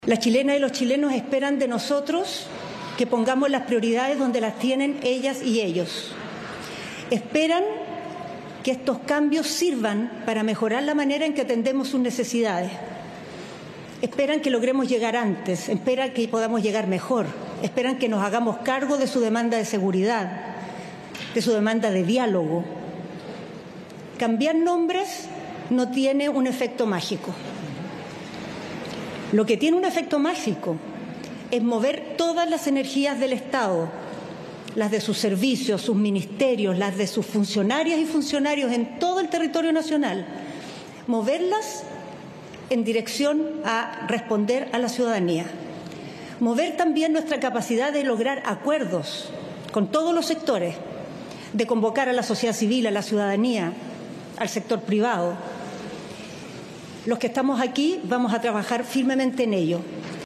Las chilenas y los chilenos esperan de nosotros que pongamos las prioridades donde las tienen ellas y ellos. Esperan que estos cambios sirvan para mejorar la manera en que atendemos sus necesidades. Esperan que logremos llegar antes, esperan que podamos llegar mejor, esperan que nos hagamos cargo de su demanda de seguridad, de su demanda de diálogo. Cambiar nombres no tiene un efecto mágico. Lo que tiene un efecto mágico es mover todas las energías del Estado, las de sus servicios, sus ministerios, las de sus funcionarias y funcionarios en todo el territorio nacional, moverlas en dirección a responder a la ciudadanía. Mover también nuestra capacidad de lograr acuerdos con todos los sectores, de convocar a la sociedad civil, a la ciudadanía, al sector privado. Los que estamos aquí vamos a trabajar firmemente en ello.